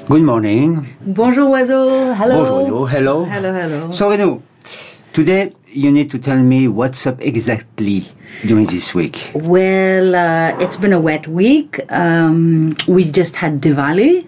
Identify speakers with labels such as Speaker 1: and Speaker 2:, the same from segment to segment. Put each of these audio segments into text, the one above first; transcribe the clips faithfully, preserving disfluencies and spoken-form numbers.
Speaker 1: Good morning.
Speaker 2: Bonjour, Oiseau. Hello.
Speaker 1: Bonjour, hello.
Speaker 2: Hello, hello.
Speaker 1: So, Renaud, today you need to tell me what's up exactly during this week.
Speaker 2: Well, uh, it's been a wet week. Um, we just had Diwali.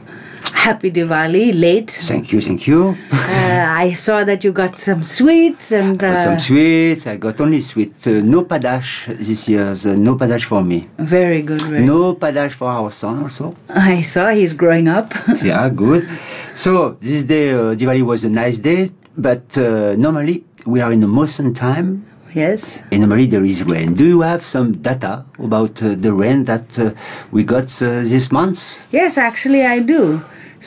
Speaker 2: Happy Diwali, late.
Speaker 1: Thank you, thank you.
Speaker 2: uh, I saw that you got some sweets and... Uh,
Speaker 1: got some sweets. I got only sweet. Uh, no padash this year. Uh, no padash for me.
Speaker 2: Very good. Very
Speaker 1: no padash for our son also.
Speaker 2: I saw he's growing up.
Speaker 1: Yeah, good. So, this day, uh, Diwali was a nice day. But uh, normally, we are in a monsoon time.
Speaker 2: Yes.
Speaker 1: And normally there is rain. Do you have some data about uh, the rain that uh, we got uh, this month?
Speaker 2: Yes, actually I do.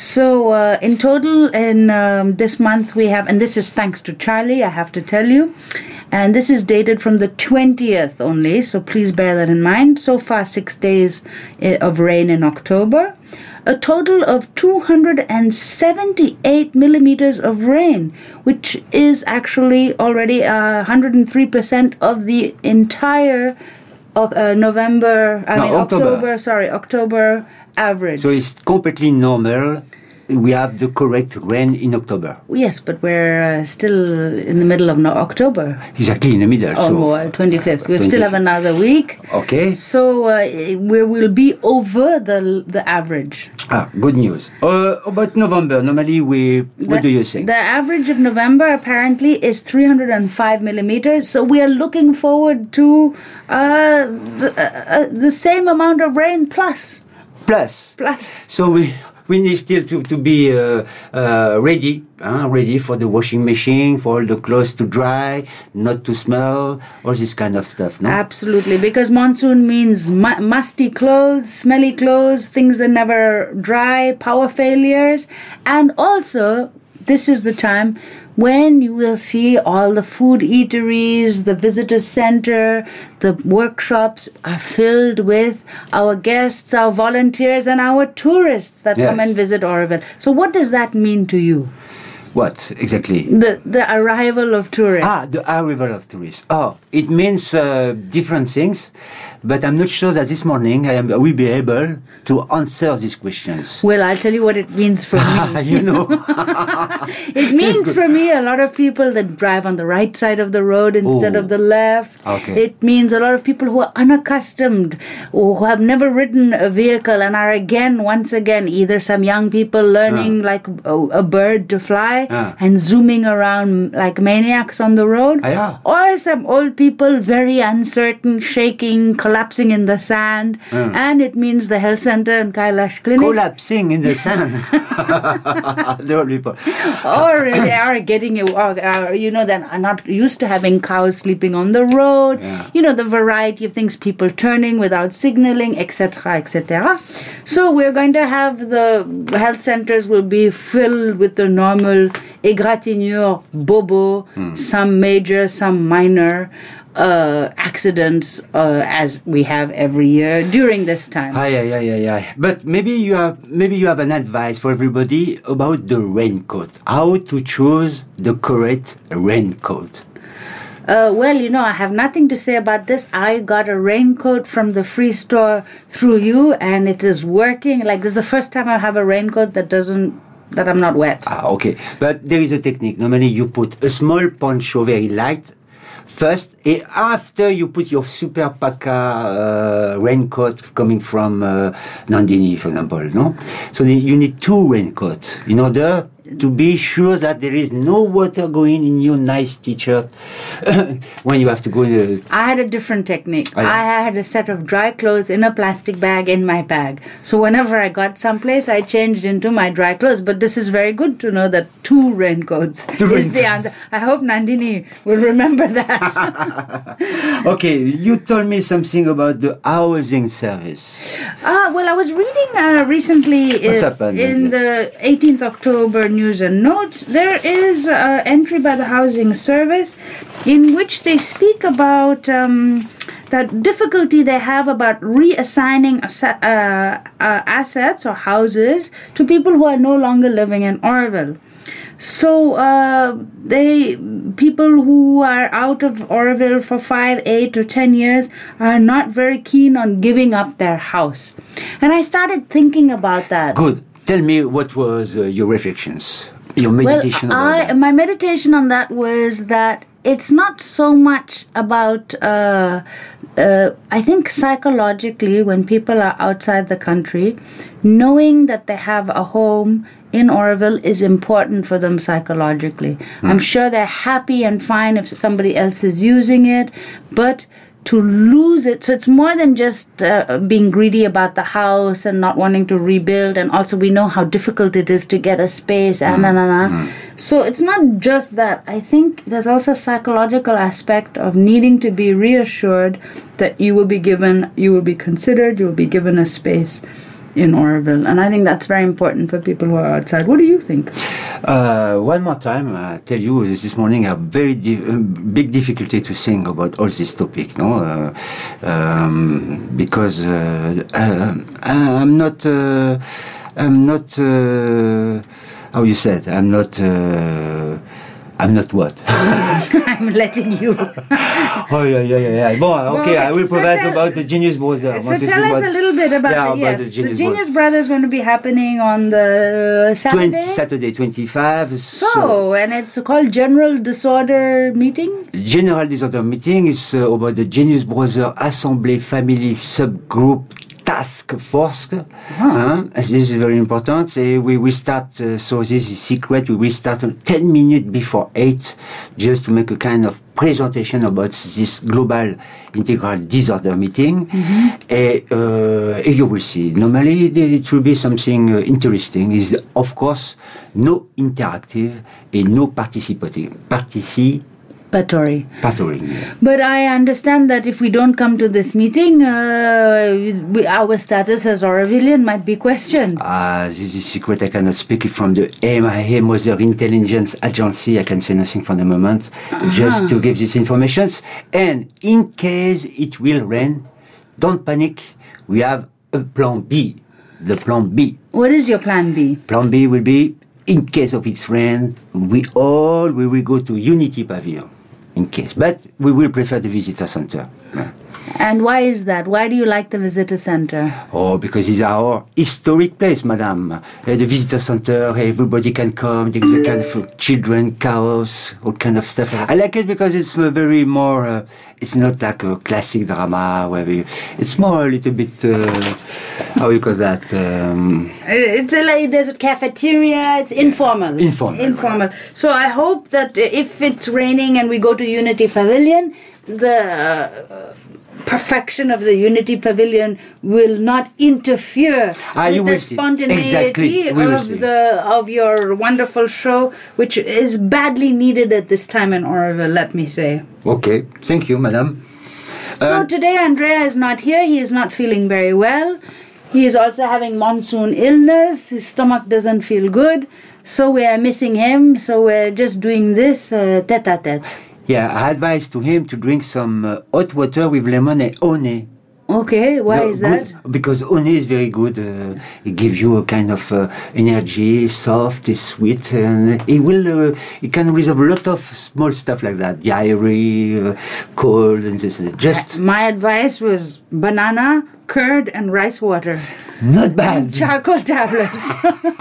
Speaker 2: So uh, in total, in um, this month we have, and this is thanks to Charlie, I have to tell you, and this is dated from the twentieth only, so please bear that in mind. So far, six days of rain in October. A total of two hundred seventy-eight millimeters of rain, which is actually already uh, one hundred three percent of the entire uh, November, I
Speaker 1: no,
Speaker 2: mean
Speaker 1: October.
Speaker 2: October, sorry, October average.
Speaker 1: So it's completely normal. We have the correct rain in October.
Speaker 2: Yes, but we're uh, still in the middle of no- October.
Speaker 1: Exactly in the middle.
Speaker 2: Oh,
Speaker 1: so
Speaker 2: well, twenty-fifth. We still have another week.
Speaker 1: Okay.
Speaker 2: So uh, we will be over the the average.
Speaker 1: Ah, good news. Uh, about November, normally we, what
Speaker 2: the,
Speaker 1: do you think?
Speaker 2: The average of November apparently is three hundred five millimeters. So we are looking forward to uh, the, uh, the same amount of rain plus.
Speaker 1: Plus.
Speaker 2: Plus.
Speaker 1: So we... We need still to, to be uh, uh, ready, uh, ready for the washing machine, for all the clothes to dry, not to smell, all this kind of stuff, no?
Speaker 2: Absolutely, because monsoon means mu- musty clothes, smelly clothes, things that never dry, power failures, and also this is the time when you will see all the food eateries, the visitor center, the workshops are filled with our guests, our volunteers, and our tourists that
Speaker 1: Yes.
Speaker 2: come and visit Oroville. So what does that mean to you?
Speaker 1: What, exactly?
Speaker 2: The the arrival of tourists.
Speaker 1: Ah, the arrival of tourists. Oh, it means uh, different things, but I'm not sure that this morning I, am, I will be able to answer these questions.
Speaker 2: Well, I'll tell you what it means for me.
Speaker 1: You know.
Speaker 2: It means for me a lot of people that drive on the right side of the road instead
Speaker 1: Oh.
Speaker 2: of the left.
Speaker 1: Okay.
Speaker 2: It means a lot of people who are unaccustomed or who have never ridden a vehicle and are again, once again, either some young people learning
Speaker 1: Ah.
Speaker 2: like a, a bird to fly
Speaker 1: Ah.
Speaker 2: and zooming around like maniacs on the road,
Speaker 1: Ah, yeah.
Speaker 2: or some old people very uncertain, shaking, collapsing in the sand.
Speaker 1: Ah.
Speaker 2: And it means the health center and Kailash Clinic.
Speaker 1: Collapsing in the sand. The old people.
Speaker 2: Or they are getting, or, or, you know, that are not used to having cows sleeping on the road.
Speaker 1: Yeah.
Speaker 2: You know, the variety of things, people turning without signaling, et cetera, et cetera. So we're going to have the health centers will be filled with the normal égratignure, bobo,
Speaker 1: Hmm.
Speaker 2: some major, some minor uh, accidents, uh, as we have every year during this time.
Speaker 1: Ah, yeah, yeah, yeah, yeah. But maybe you have maybe you have an advice for everybody about the raincoat. How to choose the correct raincoat.
Speaker 2: Uh, well, you know, I have nothing to say about this. I got a raincoat from the free store through you, and it is working. Like, this is the first time I have a raincoat that doesn't, that I'm not wet.
Speaker 1: Ah, okay. But there is a technique. Normally you put a small poncho, very light, first, and after you put your super Paca uh, raincoat coming from uh, Nandini, for example, no? So the, you need two raincoats in order to be sure that there is no water going in your nice t-shirt when you have to go in the...
Speaker 2: I had a different technique.
Speaker 1: Oh, yeah.
Speaker 2: I had a set of dry clothes in a plastic bag in my bag. So whenever I got someplace, I changed into my dry clothes. But this is very good to know that two raincoats
Speaker 1: Two
Speaker 2: is the
Speaker 1: raincoats.
Speaker 2: answer. I hope Nandini will remember that.
Speaker 1: Okay, you told me something about the housing service.
Speaker 2: Ah, well, I was reading uh, recently
Speaker 1: What's
Speaker 2: uh,
Speaker 1: happened
Speaker 2: in
Speaker 1: lately?
Speaker 2: the eighteenth October news and notes. There is an entry by the Housing Service in which they speak about um, that difficulty they have about reassigning assa- uh, uh, assets or houses to people who are no longer living in Oroville. So uh, they people who are out of Oroville for five, eight, or ten years are not very keen on giving up their house, and I started thinking about that.
Speaker 1: Good. tell me what was uh, your reflections, your meditation
Speaker 2: well,
Speaker 1: about
Speaker 2: I,
Speaker 1: that.
Speaker 2: my meditation on that was that it's not so much about, uh, uh, I think psychologically, when people are outside the country, knowing that they have a home in Oroville is important for them psychologically. Mm. I'm sure they're happy and fine if somebody else is using it, but to lose it, so it's more than just uh, being greedy about the house and not wanting to rebuild, and also we know how difficult it is to get a space, and mm. na, na, na. So it's not just that. I think there's also a psychological aspect of needing to be reassured that you will be given, you will be considered, you will be given a space in Oroville, and I think that's very important for people who are outside. What do you think?
Speaker 1: Uh, one more time, I tell you, this morning I have very di- big difficulty to think about all this topic, no? Uh, um, because uh, uh, I'm not, uh, I'm not, uh, how you said, I'm not. Uh, I'm not what?
Speaker 2: I'm letting you.
Speaker 1: oh, yeah, yeah, yeah. yeah. Bon, okay, well, I will
Speaker 2: so
Speaker 1: provide
Speaker 2: tell,
Speaker 1: about the Genius Brothers.
Speaker 2: So tell us a little bit about,
Speaker 1: yeah,
Speaker 2: the, yes,
Speaker 1: about the Genius,
Speaker 2: the Genius Brothers is going to be happening on the Saturday?
Speaker 1: twenty, Saturday, twenty-five.
Speaker 2: So, so, and it's called General Disorder Meeting?
Speaker 1: General Disorder Meeting is uh, about the Genius Brothers Assemblée Family Subgroup Task Force.
Speaker 2: Huh.
Speaker 1: Uh, this is very important. Uh, we will start, uh, so this is secret, we will start ten minutes before eight just to make a kind of presentation about this global integral disorder meeting. Mm-hmm. uh, uh, you will see. Normally it will be something uh, interesting. Is of course no interactive and no participating. Partici
Speaker 2: Patory.
Speaker 1: Patory, yeah.
Speaker 2: But I understand that if we don't come to this meeting, uh, we, our status as Orovillian might be questioned.
Speaker 1: Ah, uh, this is secret. I cannot speak it from the M I A, Mother Intelligence Agency. I can say nothing for the moment, uh-huh. just to give these informations. And in case it will rain, don't panic. We have a plan B. The plan B.
Speaker 2: What is your plan B?
Speaker 1: Plan B will be, in case of its rain, we all we will go to Unity Pavilion. In case, but we will prefer the visitor center. Yeah.
Speaker 2: And why is that? Why do you like the visitor center?
Speaker 1: Oh, because it's our historic place, madame. Uh, the visitor center, everybody can come. There's a kind of children, chaos, all kind of stuff. I like it because it's uh, very more. Uh, it's not like a classic drama where we. It's more a little bit. Uh, how you call that? Um,
Speaker 2: it's a, like there's a cafeteria. It's informal.
Speaker 1: Informal.
Speaker 2: Informal. So I hope that if it's raining and we go to Unity Pavilion, the uh, perfection of the Unity Pavilion will not interfere
Speaker 1: ah,
Speaker 2: with the spontaneity
Speaker 1: exactly.
Speaker 2: of the of your wonderful show, which is badly needed at this time in Oroville, let me say.
Speaker 1: Okay, thank you, madam.
Speaker 2: So
Speaker 1: uh,
Speaker 2: today Andrea is not here. He is not feeling very well. He is also having monsoon illness. His stomach doesn't feel good. So we are missing him. So we're just doing this uh, tete-a-tete.
Speaker 1: Yeah, I advise to him to drink some uh, hot water with lemon and honey.
Speaker 2: Okay, why
Speaker 1: no,
Speaker 2: is that?
Speaker 1: Good, because honey is very good. Uh, it gives you a kind of uh, energy, soft, it's sweet, and it will. Uh, it can resolve a lot of small stuff like that, diarrhea, uh, cold, and this. And just
Speaker 2: uh, my advice was banana, curd, and rice water.
Speaker 1: Not bad.
Speaker 2: And charcoal tablets.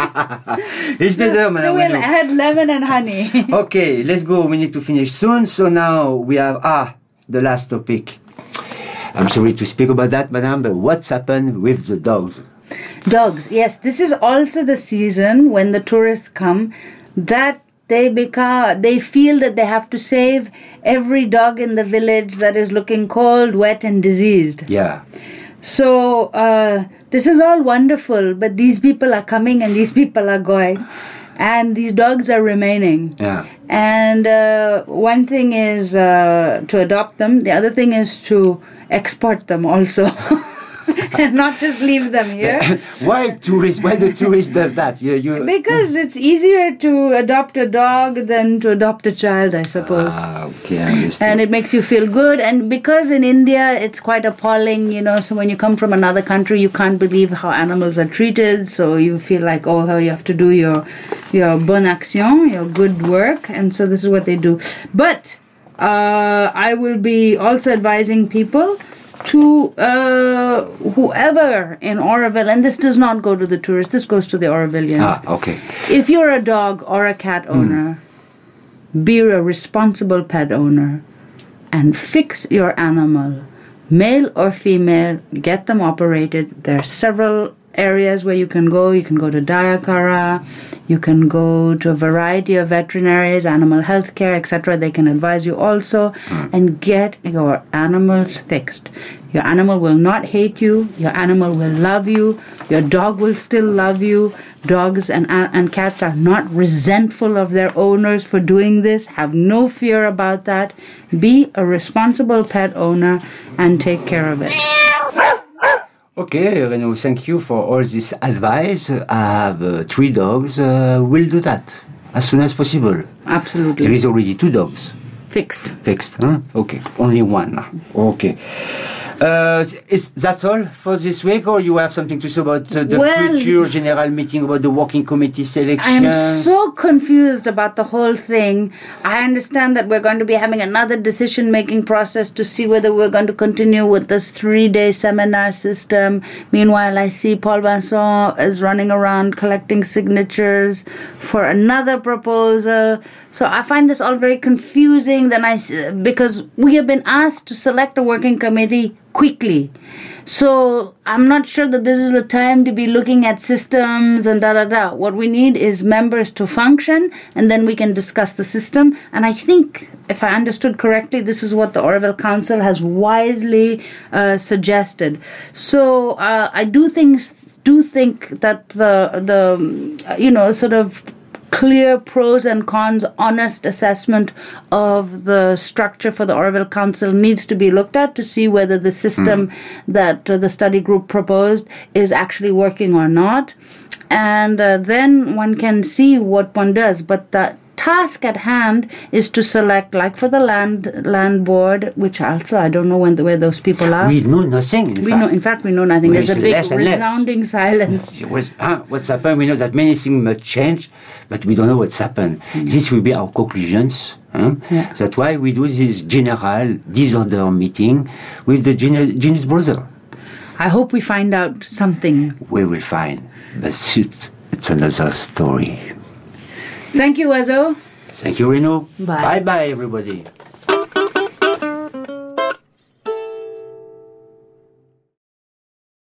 Speaker 1: It's
Speaker 2: so,
Speaker 1: better, man.
Speaker 2: So we'll add lemon and honey.
Speaker 1: Okay, let's go. We need to finish soon. So now we have ah the last topic. I'm sorry to speak about that, madam, but what's happened with the dogs?
Speaker 2: Dogs, yes. This is also the season when the tourists come that they become, they feel that they have to save every dog in the village that is looking cold, wet, and diseased.
Speaker 1: Yeah.
Speaker 2: So uh, this is all wonderful, but these people are coming and these people are going. And these dogs are remaining.
Speaker 1: Yeah.
Speaker 2: And uh, one thing is uh, to adopt them. The other thing is to export them also. And not just leave them here.
Speaker 1: Why tourists? Why the tourists does that? You, you...
Speaker 2: Because it's easier to adopt a dog than to adopt a child, I suppose.
Speaker 1: Ah, okay, I understand.
Speaker 2: And it makes you feel good. And because in India it's quite appalling, you know, so when you come from another country, you can't believe how animals are treated. So you feel like, oh, how you have to do your, your bonne action, your good work. And so this is what they do. But uh, I will be also advising people to uh, whoever in Oroville, and this does not go to the tourists, this goes to the Orovillians.
Speaker 1: Ah, okay.
Speaker 2: If you're a dog or a cat owner, mm. be a responsible pet owner and fix your animal, male or female, get them operated. There are several areas where you can go. You can go to Dayakara, you can go to a variety of veterinaries, animal health care, et cetera. They can advise you also, mm. and get your animals fixed. Your animal will not hate you. Your animal will love you. Your dog will still love you. Dogs and, and cats are not resentful of their owners for doing this. Have no fear about that. Be a responsible pet owner and take care of it.
Speaker 1: Okay, Reno, thank you for all this advice. I have uh, three dogs. Uh, we'll do that as soon as possible.
Speaker 2: Absolutely.
Speaker 1: There is already two dogs.
Speaker 2: Fixed.
Speaker 1: Fixed, huh? Okay, only one now. Okay. Uh, is that's all for this week, or you have something to say about uh, the
Speaker 2: well,
Speaker 1: future general meeting, about the working committee selection?
Speaker 2: I'm so confused about the whole thing. I understand that we're going to be having another decision-making process to see whether we're going to continue with this three-day seminar system. Meanwhile, I see Paul Vincent is running around collecting signatures for another proposal. So I find this all very confusing. Then I, because we have been asked to select a working committee quickly. So I'm not sure that this is the time to be looking at systems and da da da. What we need is members to function, and then we can discuss the system. And I think, if I understood correctly, this is what the Oroville Council has wisely uh, suggested. So uh, I do think do think that the the you know sort of clear pros and cons, honest assessment of the structure for the Oroville Council needs to be looked at to see whether the system mm. that uh, the study group proposed is actually working or not. And uh, then one can see what one does. But the task at hand is to select, like for the land land board, which also I don't know when the, where those people are.
Speaker 1: We know nothing. In
Speaker 2: we
Speaker 1: fact.
Speaker 2: know, in fact, we know nothing.
Speaker 1: Well,
Speaker 2: There's a big
Speaker 1: less
Speaker 2: resounding
Speaker 1: less.
Speaker 2: silence.
Speaker 1: Was, huh, what's happened? We know that many things must change, but we don't know what's happened. Mm. This will be our conclusions. Huh? Yeah. That's why we do this general disorder meeting with the Genius brother.
Speaker 2: I hope we find out something.
Speaker 1: We will find, but it's, it's another story.
Speaker 2: Thank you, Azo.
Speaker 1: Thank you, Reno.
Speaker 2: Bye.
Speaker 1: Bye-bye, everybody.